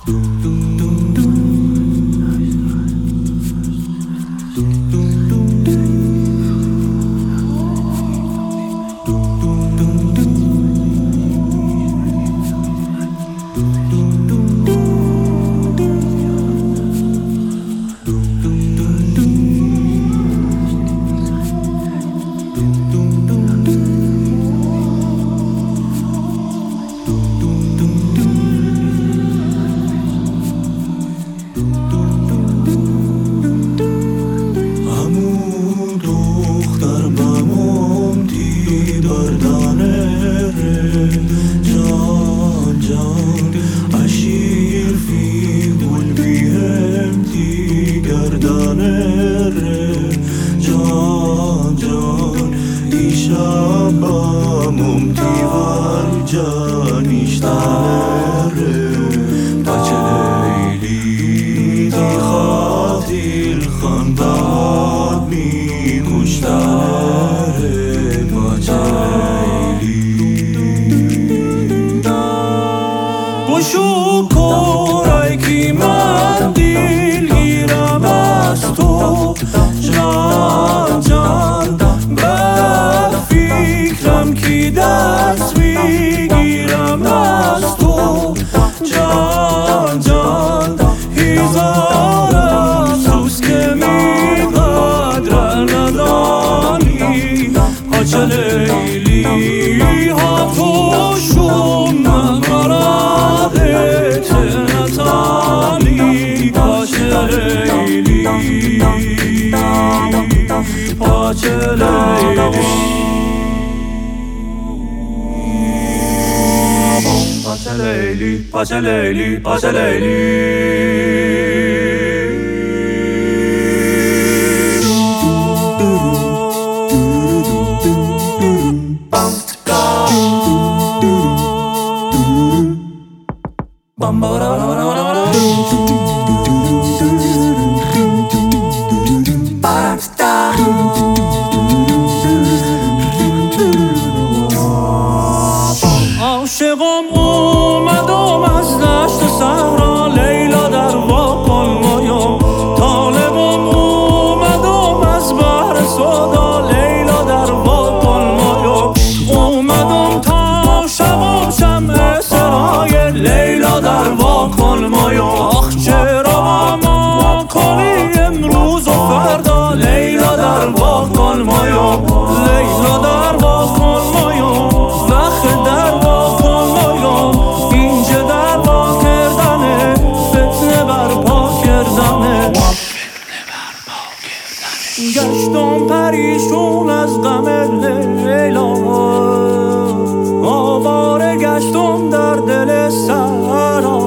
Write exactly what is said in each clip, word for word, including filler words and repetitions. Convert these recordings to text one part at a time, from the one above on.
Pacha Leyli, Pacha Leyli. گشتم پریشون از غم لیلا، آواره گشتم در دل صحرا.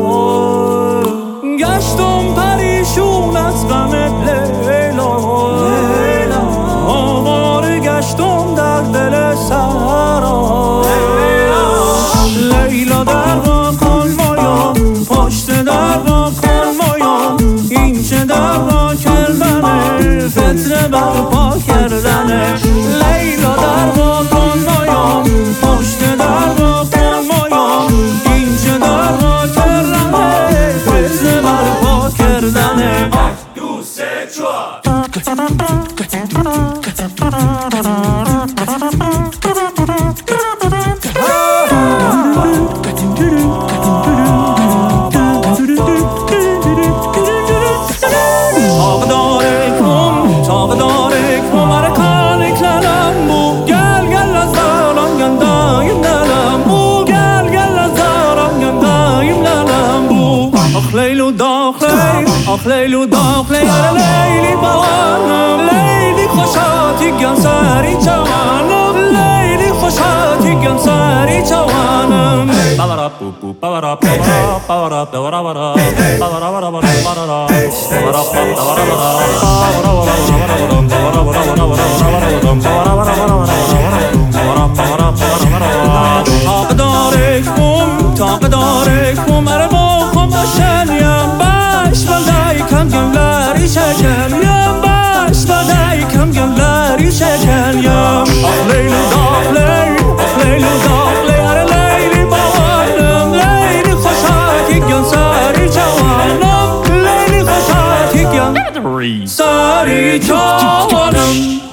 گشتم پریشون از غم لیلا، آواره گشتم در دل صحرا. لیلا در وا کن مایا، پشت در وا کن مایا، این چه در وا کردنه، فتنه برپا کردنه. لیلا در وا کن مایا، پشت در وا کن مایا، این چه در وا کردنه، فتنه برپا کردنه. دو سه چهار آخ لیلو داخل یار لیلی بوانم، لیلی خوشاتی گم سری جوانم، لیلی خوشاتی گم سری جوانم. Ba-ba-da boo-boo, ba-ba-da ba-ba-da, ba-ba-da ba-ba-da-ba-da, ba-ba-da-ba-da-ba-da, تاقدارک بوم تاقدارک بوم اره باخم بشنیم باش بلدای کم گملری شکنیم، باش بلدای کم گملری شکنیم. آخ لیلو داخلی آخ لیلو داخلی اره لیلی بوانم، لیلی خوشاکی گم سری جوانم. سری جوانم